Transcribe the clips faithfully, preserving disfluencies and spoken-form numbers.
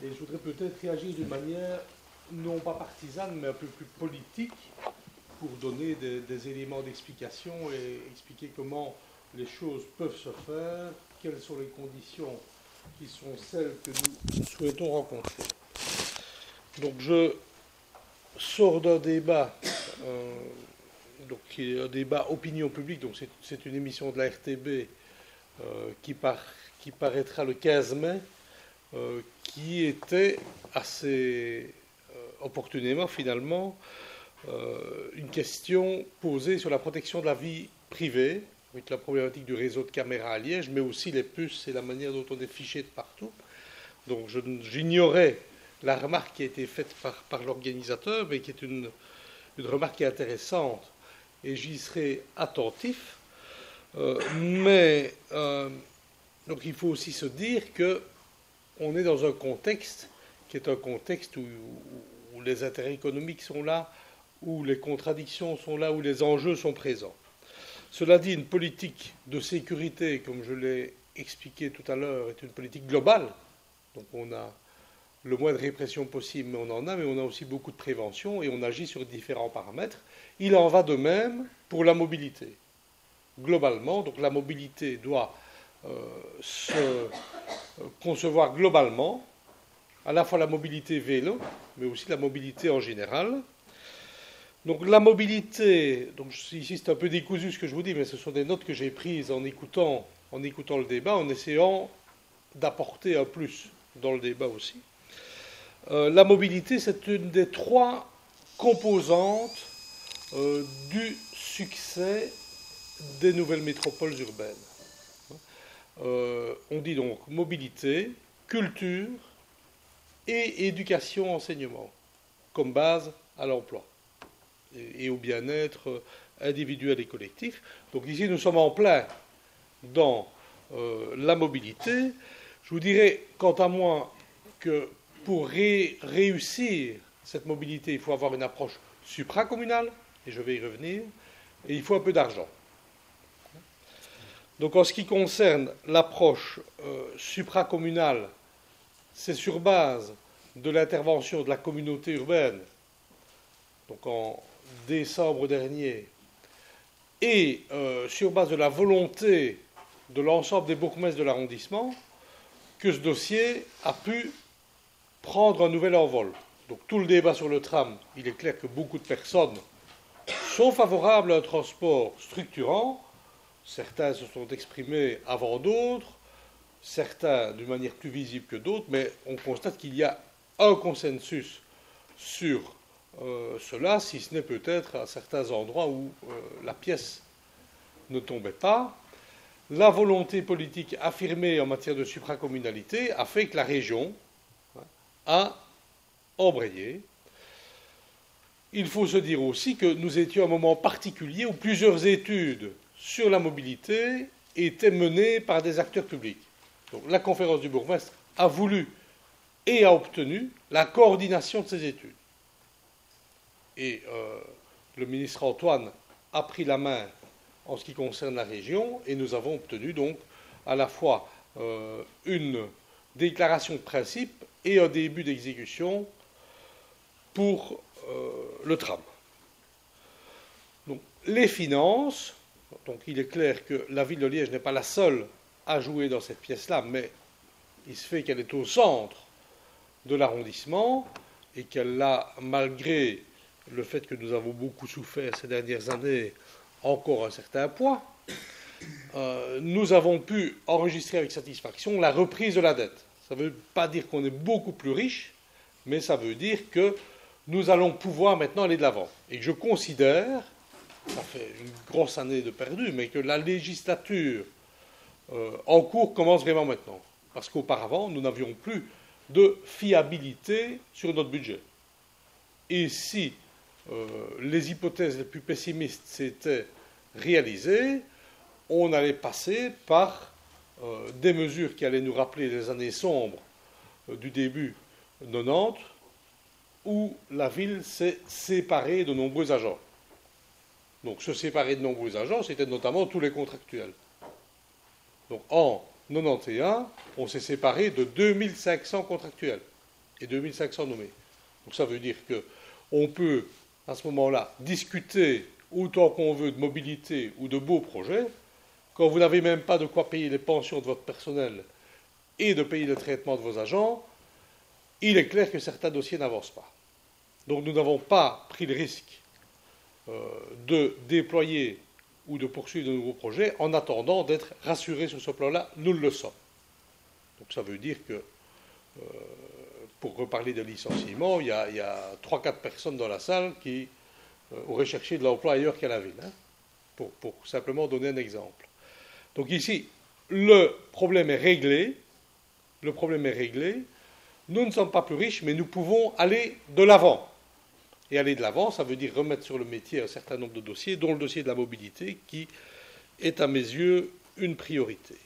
Et je voudrais peut-être réagir d'une manière non pas partisane, mais un peu plus politique, pour donner des, des éléments d'explication et expliquer comment les choses peuvent se faire, quelles sont les conditions qui sont celles que nous souhaitons rencontrer. Donc je sors d'un débat, euh, donc, qui est un débat opinion publique, donc c'est, c'est une émission de la R T B euh, qui, par, qui paraîtra le quinze mai, euh, qui était assez euh, opportunément finalement euh, une question posée sur la protection de la vie privée, avec la problématique du réseau de caméras à Liège, mais aussi les puces et la manière dont on est fiché de partout. Donc je, j'ignorais la remarque qui a été faite par, par l'organisateur, mais qui est une, une remarque qui est intéressante, et j'y serai attentif. Euh, mais euh, donc il faut aussi se dire qu'on est dans un contexte qui est un contexte où, où, où les intérêts économiques sont là, où les contradictions sont là, où les enjeux sont présents. Cela dit, une politique de sécurité, comme je l'ai expliqué tout à l'heure, est une politique globale. Donc on a le moins de répression possible, mais on en a, mais on a aussi beaucoup de prévention et on agit sur différents paramètres. Il en va de même pour la mobilité. Globalement, donc la mobilité doit euh, se concevoir globalement, à la fois la mobilité vélo, mais aussi la mobilité en général. Donc la mobilité, donc ici c'est un peu décousu ce que je vous dis, mais ce sont des notes que j'ai prises en écoutant, en écoutant le débat, en essayant d'apporter un plus dans le débat aussi. Euh, la mobilité, c'est une des trois composantes euh, du succès des nouvelles métropoles urbaines. Euh, on dit donc mobilité, culture et éducation-enseignement comme base à l'emploi et, et au bien-être individuel et collectif. Donc ici, nous sommes en plein dans euh, la mobilité. Je vous dirais, quant à moi, que pour ré- réussir cette mobilité, il faut avoir une approche supracommunale, et je vais y revenir, et il faut un peu d'argent. Donc en ce qui concerne l'approche euh, supracommunale, c'est sur base de l'intervention de la communauté urbaine, donc en décembre dernier, et euh, sur base de la volonté de l'ensemble des bourgmestres de l'arrondissement, que ce dossier a pu prendre un nouvel envol. Donc tout le débat sur le tram, il est clair que beaucoup de personnes sont favorables à un transport structurant. Certains se sont exprimés avant d'autres, certains d'une manière plus visible que d'autres, mais on constate qu'il y a un consensus sur euh, cela, si ce n'est peut-être à certains endroits où euh, la pièce ne tombait pas. La volonté politique affirmée en matière de supracommunalité a fait que la région a embrayé. Il faut se dire aussi que nous étions à un moment particulier où plusieurs études sur la mobilité étaient menées par des acteurs publics. Donc, la conférence du bourgmestre a voulu et a obtenu la coordination de ces études. Et euh, le ministre Antoine a pris la main en ce qui concerne la région, et nous avons obtenu donc à la fois euh, une déclaration de principe et un début d'exécution pour euh, le tram. Donc, les finances, donc il est clair que la ville de Liège n'est pas la seule à jouer dans cette pièce-là, mais il se fait qu'elle est au centre de l'arrondissement et qu'elle a, malgré le fait que nous avons beaucoup souffert ces dernières années, encore un certain poids, euh, nous avons pu enregistrer avec satisfaction la reprise de la dette. Ça ne veut pas dire qu'on est beaucoup plus riche, mais ça veut dire que nous allons pouvoir maintenant aller de l'avant. Et que je considère, ça fait une grosse année de perdu, mais que la législature euh, en cours commence vraiment maintenant. Parce qu'auparavant, nous n'avions plus de fiabilité sur notre budget. Et si euh, les hypothèses les plus pessimistes s'étaient réalisées, on allait passer par euh, des mesures qui allaient nous rappeler les années sombres euh, du début quatre-vingt-dix, où la ville s'est séparée de nombreux agents. Donc se séparer de nombreux agents, c'était notamment tous les contractuels. Donc en quatre-vingt-onze, on s'est séparé de deux mille cinq cents contractuels. et deux mille cinq cents nommés. Donc ça veut dire qu'on peut, à ce moment-là, discuter autant qu'on veut de mobilité ou de beaux projets, quand vous n'avez même pas de quoi payer les pensions de votre personnel et de payer le traitement de vos agents, il est clair que certains dossiers n'avancent pas. Donc nous n'avons pas pris le risque euh, de déployer ou de poursuivre de nouveaux projets en attendant d'être rassurés sur ce plan-là. Nous le sommes. Donc ça veut dire que, euh, pour reparler de licenciement, il y a, a trois quatre personnes dans la salle qui euh, auraient cherché de l'emploi ailleurs qu'à la ville, hein, pour, pour simplement donner un exemple. Donc ici, le problème est réglé. Le problème est réglé. Nous ne sommes pas plus riches, mais nous pouvons aller de l'avant. Et aller de l'avant, ça veut dire remettre sur le métier un certain nombre de dossiers, dont le dossier de la mobilité, qui est à mes yeux une priorité.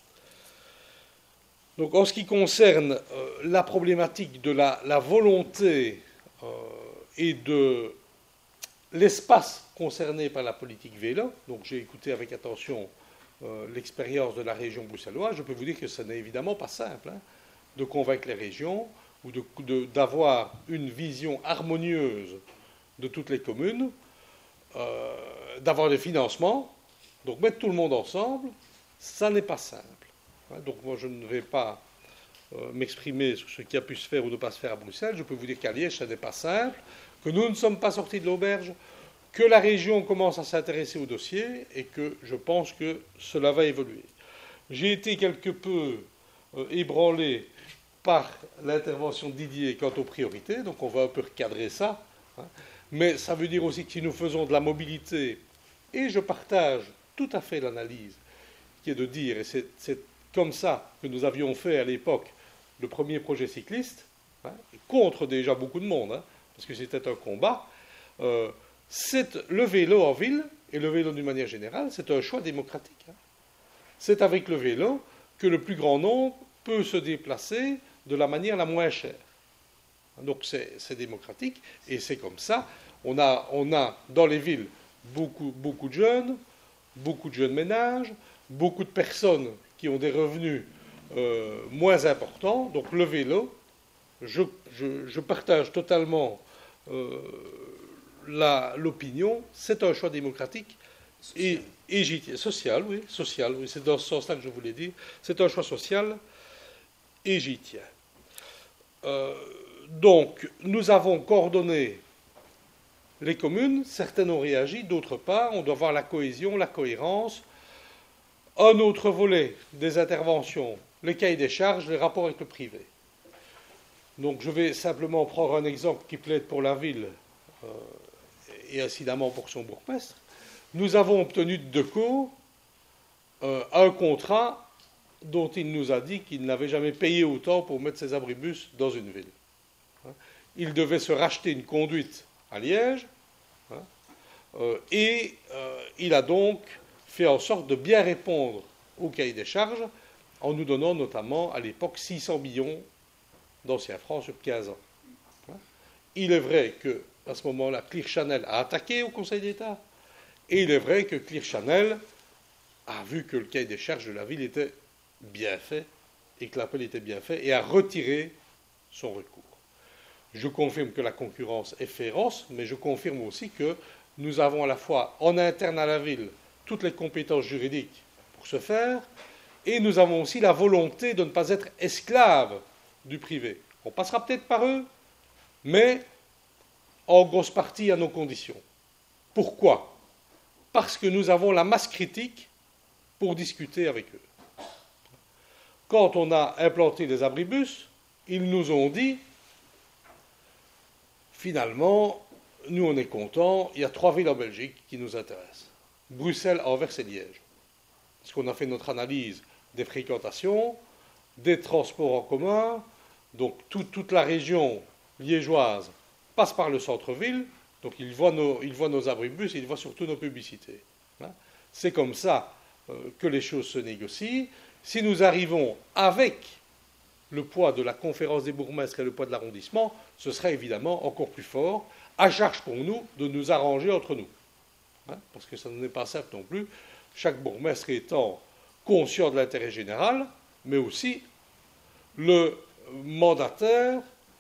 Donc en ce qui concerne euh, la problématique de la, la volonté euh, et de l'espace concerné par la politique vélo, donc j'ai écouté avec attention euh, l'expérience de la région bruxelloise, je peux vous dire que ce n'est évidemment pas simple hein, de convaincre les régions ou de, de, d'avoir une vision harmonieuse de toutes les communes, euh, d'avoir des financements, donc mettre tout le monde ensemble, ça n'est pas simple. Donc moi je ne vais pas euh, m'exprimer sur ce qui a pu se faire ou ne pas se faire à Bruxelles. Je peux vous dire qu'à Liège, ça n'est pas simple, que nous ne sommes pas sortis de l'auberge, que la région commence à s'intéresser au dossier et que je pense que cela va évoluer. J'ai été quelque peu euh, ébranlé par l'intervention de Didier quant aux priorités, donc on va un peu recadrer ça. Hein. Mais ça veut dire aussi que si nous faisons de la mobilité, et je partage tout à fait l'analyse qui est de dire, et c'est, c'est comme ça que nous avions fait à l'époque le premier projet cycliste, hein, contre déjà beaucoup de monde, hein, parce que c'était un combat, euh, c'est le vélo en ville, et le vélo d'une manière générale, c'est un choix démocratique. Hein. C'est avec le vélo que le plus grand nombre peut se déplacer de la manière la moins chère. Donc c'est, c'est démocratique, et c'est comme ça. On a, on a dans les villes beaucoup, beaucoup de jeunes, beaucoup de jeunes ménages, beaucoup de personnes qui ont des revenus euh, moins importants. Donc le vélo, je, je, je partage totalement euh, la, l'opinion, c'est un choix démocratique et, et j'y tiens. Social, oui, social, oui, c'est dans ce sens-là que je voulais dire. C'est un choix social et j'y tiens. Euh, donc, nous avons coordonné les communes, certaines ont réagi, d'autres pas. On doit voir la cohésion, la cohérence. Un autre volet des interventions, les cahiers des charges, les rapports avec le privé. Donc je vais simplement prendre un exemple qui plaide pour la ville euh, et incidemment pour son bourgmestre. Nous avons obtenu de Decaux euh, un contrat dont il nous a dit qu'il n'avait jamais payé autant pour mettre ses abribus dans une ville. Il devait se racheter une conduite à Liège hein, euh, et euh, il a donc fait en sorte de bien répondre au cahier des charges en nous donnant notamment à l'époque six cents millions d'anciens francs sur quinze ans. Il est vrai qu'à ce moment-là, Clear Channel a attaqué au Conseil d'État et il est vrai que Clear Channel a vu que le cahier des charges de la ville était bien fait et que l'appel était bien fait et a retiré son recours. Je confirme que la concurrence est féroce, mais je confirme aussi que nous avons à la fois en interne à la ville toutes les compétences juridiques pour ce faire, et nous avons aussi la volonté de ne pas être esclaves du privé. On passera peut-être par eux, mais en grosse partie à nos conditions. Pourquoi ? Parce que nous avons la masse critique pour discuter avec eux. Quand on a implanté les abribus, ils nous ont dit, finalement, nous on est contents, il y a trois villes en Belgique qui nous intéressent. Bruxelles, Anvers et Liège. Parce qu'on a fait notre analyse des fréquentations, des transports en commun, donc tout, toute la région liégeoise passe par le centre-ville, donc ils voient nos, ils voient nos abribus et ils voient surtout nos publicités. Hein. C'est comme ça euh, que les choses se négocient. Si nous arrivons avec le poids de la conférence des bourgmestres et le poids de l'arrondissement, ce serait évidemment encore plus fort, à charge pour nous de nous arranger entre nous. Hein, parce que ça n'est pas simple non plus, chaque bourgmestre étant conscient de l'intérêt général, mais aussi le mandataire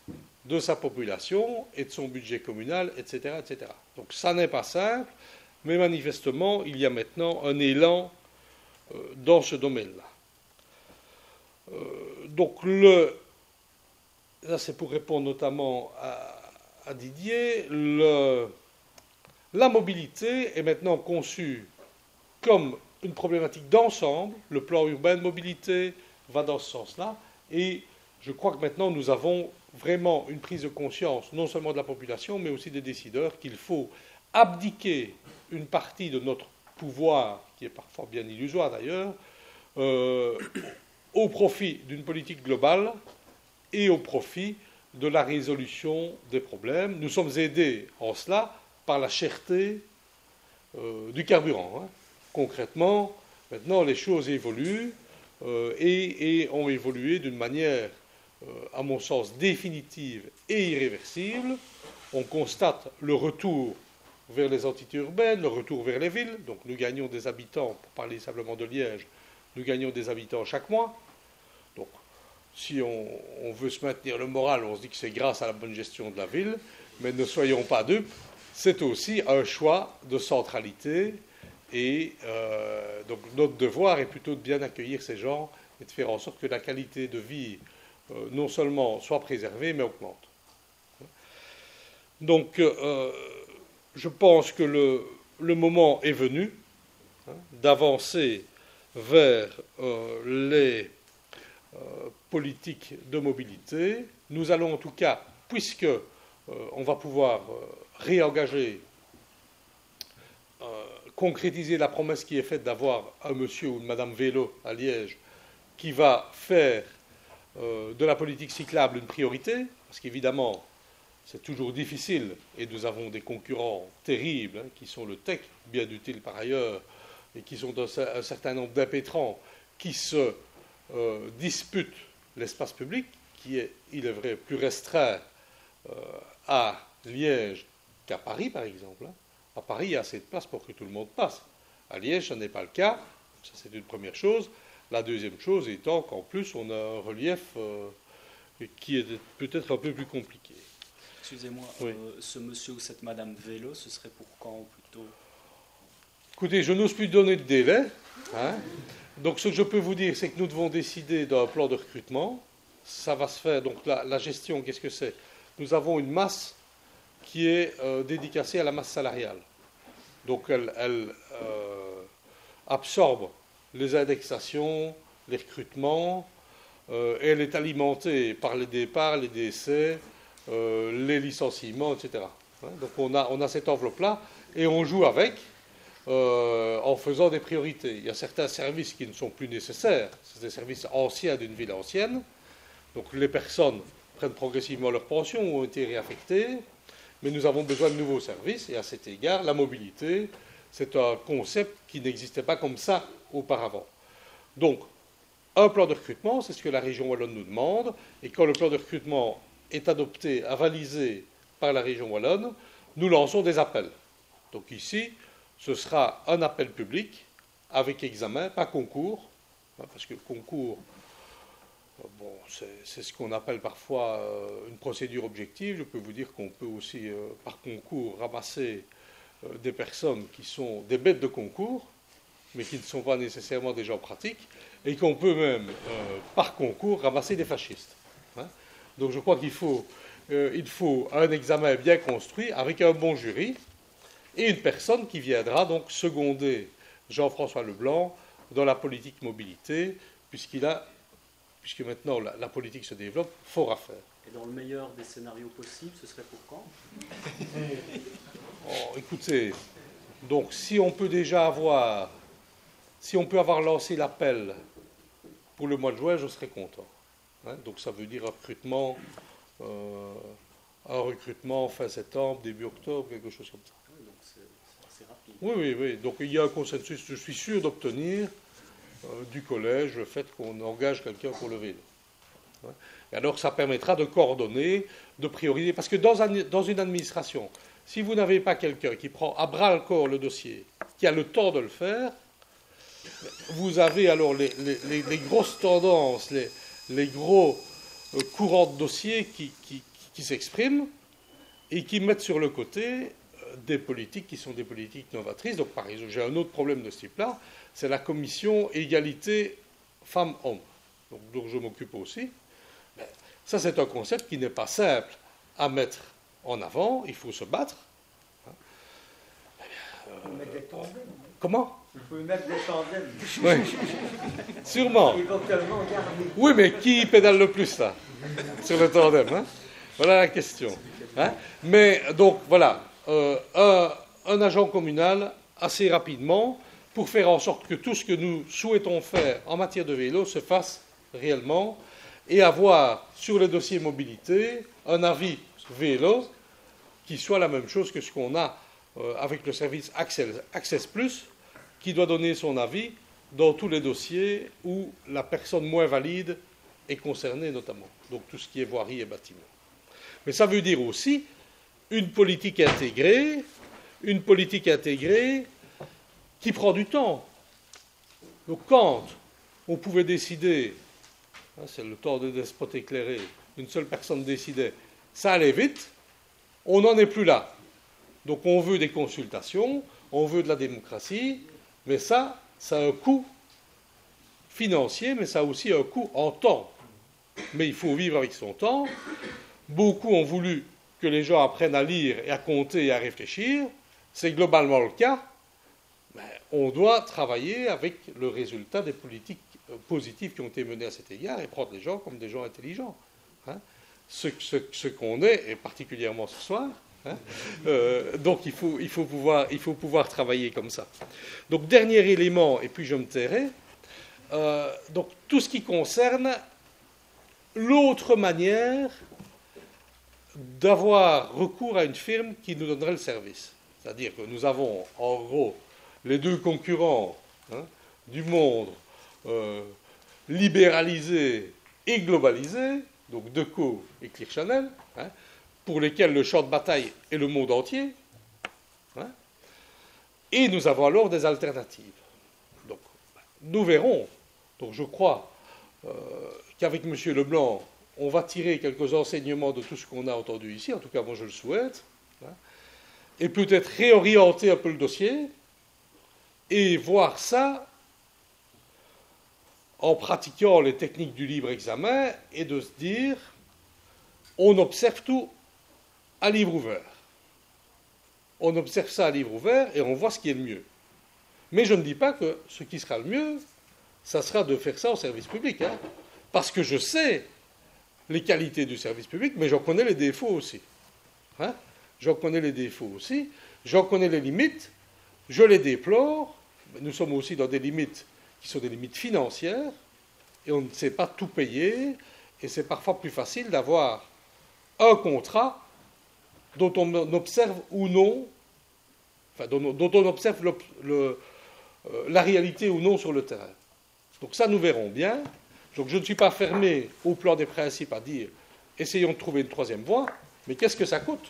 de sa population et de son budget communal, et cetera, et cetera. Donc ça n'est pas simple, mais manifestement, il y a maintenant un élan euh, dans ce domaine-là. Euh, donc le, là c'est pour répondre notamment à, à Didier, le, la mobilité est maintenant conçue comme une problématique d'ensemble. Le plan urbain de mobilité va dans ce sens-là, et je crois que maintenant nous avons vraiment une prise de conscience, non seulement de la population, mais aussi des décideurs, qu'il faut abdiquer une partie de notre pouvoir, qui est parfois bien illusoire d'ailleurs, euh, au profit d'une politique globale et au profit de la résolution des problèmes. Nous sommes aidés en cela par la cherté euh, du carburant. Hein. Concrètement, maintenant les choses évoluent euh, et, et ont évolué d'une manière, euh, à mon sens, définitive et irréversible. On constate le retour vers les entités urbaines, le retour vers les villes. Donc nous gagnons des habitants, pour parler simplement de Liège, nous gagnons des habitants chaque mois. Donc si on, on veut se maintenir le moral, on se dit que c'est grâce à la bonne gestion de la ville, mais ne soyons pas dupes, c'est aussi un choix de centralité. Et euh, donc notre devoir est plutôt de bien accueillir ces gens et de faire en sorte que la qualité de vie euh, non seulement soit préservée, mais augmente. Donc euh, je pense que le, le moment est venu hein, d'avancer vers euh, les euh, politiques de mobilité. Nous allons en tout cas, puisque euh, on va pouvoir euh, réengager, euh, concrétiser la promesse qui est faite d'avoir un monsieur ou une madame vélo à Liège qui va faire euh, de la politique cyclable une priorité, parce qu'évidemment, c'est toujours difficile, et nous avons des concurrents terribles, hein, qui sont le T E C, bien utile par ailleurs, et qui sont un, un certain nombre d'impétrants qui se euh, disputent l'espace public, qui est, il est vrai, plus restreint euh, à Liège qu'à Paris, par exemple. Hein. À Paris, il y a assez de place pour que tout le monde passe. À Liège, ce n'est pas le cas. Ça, c'est une première chose. La deuxième chose étant qu'en plus, on a un relief euh, qui est peut-être un peu plus compliqué. Excusez-moi, oui. euh, ce monsieur ou cette madame vélo, ce serait pour quand plutôt? Écoutez, je n'ose plus donner de délai. Hein. Donc ce que je peux vous dire, c'est que nous devons décider d'un plan de recrutement. Ça va se faire. Donc la, la gestion, qu'est-ce que c'est? Nous avons une masse qui est euh, dédicacée à la masse salariale. Donc elle, elle euh, absorbe les indexations, les recrutements, euh, et elle est alimentée par les départs, les décès, euh, les licenciements, et cetera. Hein, donc on a, on a cette enveloppe-là et on joue avec euh, en faisant des priorités. Il y a certains services qui ne sont plus nécessaires, c'est des services anciens d'une ville ancienne. Donc les personnes prennent progressivement leur pension ou ont été réaffectées, mais nous avons besoin de nouveaux services et à cet égard, la mobilité, c'est un concept qui n'existait pas comme ça auparavant. Donc, un plan de recrutement, c'est ce que la région wallonne nous demande, et quand le plan de recrutement est adopté, avalisé par la région wallonne, nous lançons des appels. Donc ici, ce sera un appel public avec examen, pas concours, parce que concours, bon, c'est ce qu'on appelle parfois une procédure objective. Je peux vous dire qu'on peut aussi, par concours, ramasser des personnes qui sont des bêtes de concours, mais qui ne sont pas nécessairement des gens pratiques, et qu'on peut même, euh, par concours, ramasser des fascistes. Hein. Donc je crois qu'il faut, euh, il faut un examen bien construit, avec un bon jury, et une personne qui viendra donc seconder Jean-François Leblanc dans la politique mobilité, puisqu'il a, puisque maintenant la, la politique se développe, fort à faire. Et dans le meilleur des scénarios possibles, ce serait pour quand? Oh, écoutez, donc si on peut déjà avoir, si on peut avoir lancé l'appel pour le mois de juin, je serais content. Hein, donc ça veut dire un recrutement, euh, un recrutement fin septembre, début octobre, quelque chose comme ça. Oui, donc c'est assez rapide. Oui, oui, oui. Donc il y a un consensus, je suis sûr d'obtenir euh, du collège le fait qu'on engage quelqu'un pour le vélo. Hein. Et alors ça permettra de coordonner, de prioriser, parce que dans, un, dans une administration, si vous n'avez pas quelqu'un qui prend à bras-le-corps le dossier, qui a le temps de le faire, vous avez alors les, les, les grosses tendances, les, les gros euh, courants de dossiers qui, qui, qui s'expriment et qui mettent sur le côté des politiques qui sont des politiques novatrices. Donc, par exemple, j'ai un autre problème de ce type-là, c'est la commission égalité femmes-hommes, donc, dont je m'occupe aussi. Mais ça, c'est un concept qui n'est pas simple à mettre en avant, il faut se battre. Il faut mettre des tandem. Comment? Il faut mettre des tandems. Oui, sûrement. Éventuellement garder. Oui, mais qui pédale le plus, là, sur le tandem, hein? Voilà la question. Hein? Mais, donc, voilà, euh, un, un agent communal, assez rapidement, pour faire en sorte que tout ce que nous souhaitons faire en matière de vélo se fasse réellement, et avoir, sur le dossier mobilité, un avis vélo qui soit la même chose que ce qu'on a euh, avec le service Access, Access Plus, qui doit donner son avis dans tous les dossiers où la personne moins valide est concernée notamment. Donc tout ce qui est voirie et bâtiment. Mais ça veut dire aussi une politique intégrée, une politique intégrée qui prend du temps. Donc quand on pouvait décider, hein, c'est le temps des despotes éclairés, une seule personne décidait, ça allait vite, on n'en est plus là. Donc on veut des consultations, on veut de la démocratie, mais ça, ça a un coût financier, mais ça a aussi un coût en temps. Mais il faut vivre avec son temps. Beaucoup ont voulu que les gens apprennent à lire et à compter et à réfléchir. C'est globalement le cas. Mais on doit travailler avec le résultat des politiques positives qui ont été menées à cet égard et prendre les gens comme des gens intelligents. Hein, ce ce, ce qu'on est, et particulièrement ce soir. Hein, euh, donc il faut, il, faut pouvoir, il faut pouvoir travailler comme ça. Donc dernier élément, et puis je me tairai, euh, donc tout ce qui concerne l'autre manière d'avoir recours à une firme qui nous donnerait le service. C'est-à-dire que nous avons en gros les deux concurrents, hein, du monde euh, libéralisé et globalisé, donc Deco et Clear Channel, hein, pour lesquels le champ de bataille est le monde entier, hein, et nous avons alors des alternatives. Donc, nous verrons. Donc, je crois euh, qu'avec M. Leblanc, on va tirer quelques enseignements de tout ce qu'on a entendu ici, en tout cas, moi, je le souhaite, hein, et peut-être réorienter un peu le dossier et voir ça en pratiquant les techniques du libre examen et de se dire, on observe tout à livre ouvert. On observe ça à livre ouvert et on voit ce qui est le mieux. Mais je ne dis pas que ce qui sera le mieux, ça sera de faire ça au service public. Hein, parce que je sais les qualités du service public, mais j'en connais les défauts aussi. Hein, j'en connais les défauts aussi. J'en connais les limites. Je les déplore. Nous sommes aussi dans des limites qui sont des limites financières. Et on ne sait pas tout payer. Et c'est parfois plus facile d'avoir un contrat dont on observe ou non, enfin, dont, dont on observe le, le, euh, la réalité ou non sur le terrain. Donc ça, nous verrons bien. Donc je ne suis pas fermé au plan des principes à dire essayons de trouver une troisième voie, mais qu'est-ce que ça coûte?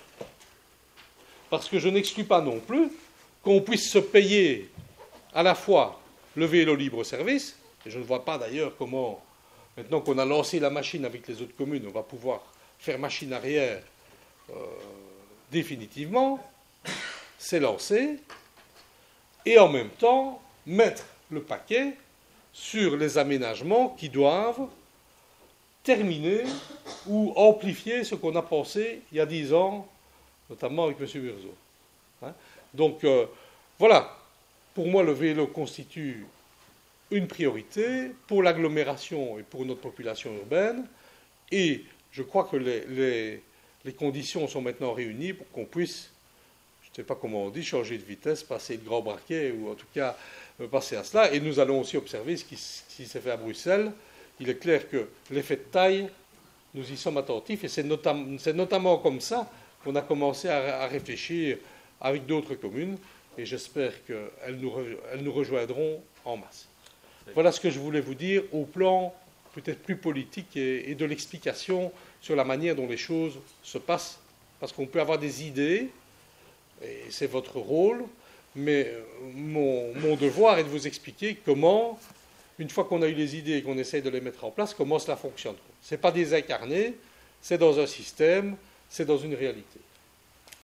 Parce que je n'exclus pas non plus qu'on puisse se payer à la fois le vélo libre-service, et je ne vois pas d'ailleurs comment, maintenant qu'on a lancé la machine avec les autres communes, on va pouvoir faire machine arrière euh, définitivement, c'est lancé, et en même temps mettre le paquet sur les aménagements qui doivent terminer ou amplifier ce qu'on a pensé il y a dix ans, notamment avec M. Burzo. Hein, donc euh, voilà, pour moi le vélo constitue une priorité pour l'agglomération et pour notre population urbaine, et je crois que les, les, les conditions sont maintenant réunies pour qu'on puisse, je ne sais pas comment on dit, changer de vitesse, passer de grand braquet, ou en tout cas euh, passer à cela. Et nous allons aussi observer ce qui, ce qui s'est fait à Bruxelles. Il est clair que l'effet de taille, nous y sommes attentifs, et c'est, notam- c'est notamment comme ça qu'on a commencé à, à réfléchir avec d'autres communes, et j'espère qu'elles nous, re- elles nous rejoindront en masse. Voilà ce que je voulais vous dire au plan peut-être plus politique et, et de l'explication sur la manière dont les choses se passent, parce qu'on peut avoir des idées, et c'est votre rôle, mais mon, mon devoir est de vous expliquer comment, une fois qu'on a eu les idées et qu'on essaye de les mettre en place, comment cela fonctionne. Ce n'est pas désincarné, c'est dans un système c'est dans une réalité.